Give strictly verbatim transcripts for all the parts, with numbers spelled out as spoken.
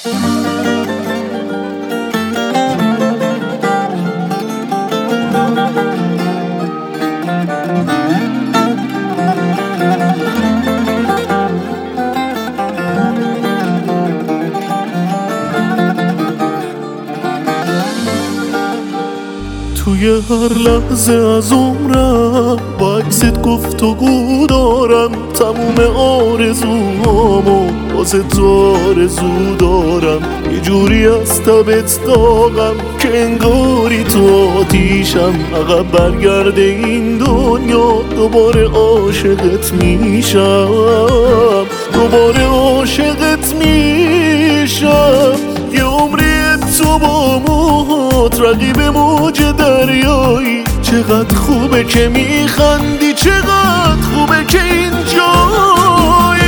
توی هر لحظه از عمرم با عکست گفتگو دارم، تموم آرزوهامو واسه تو آرزو دارم. یه جوری از تبت داغم که انگاری تو آتیشم. عقب برگرده این دنیا دوباره عاشقت میشم، دوباره عاشقت میشم. یه عمری تو با موهات رقیب موج دریایی. چقدر خوبه که میخندی، چقدر خوبه که اینجایی.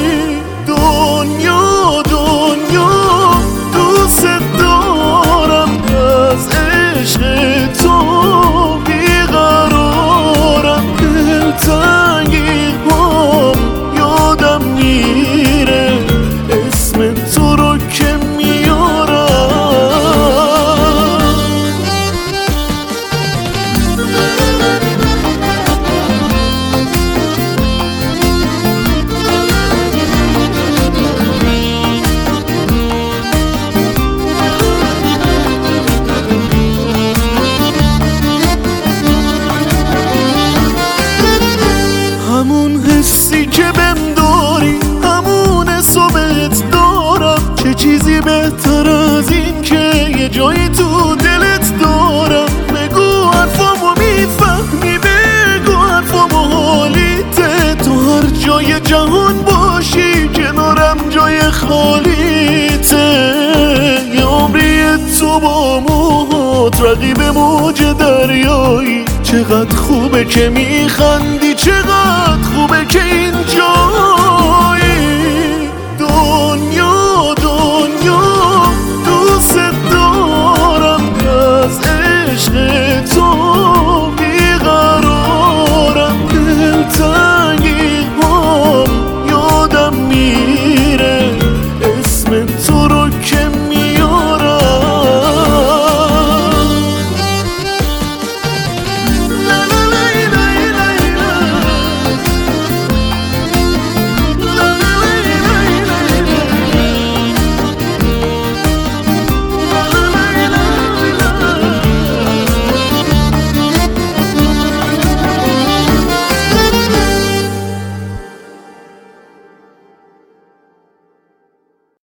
دنیا دنیا دوست دارم، از عشق تو بیقرارم. دلتنگی هم یادم میره، اسم تو رو که همون حسی که بهم داری، همون حسابت دارم. چه چیزی بهتر از این که یه جایی تو دلت دارم. بگو حرفامو میفهمی، بگو حرفامو حالیته. تو هر جای جهان باشی کنارم جای خالیته. یه عمری تو با موهات رقیب موج دریایی. چقدر خوبه که میخندی، چقدر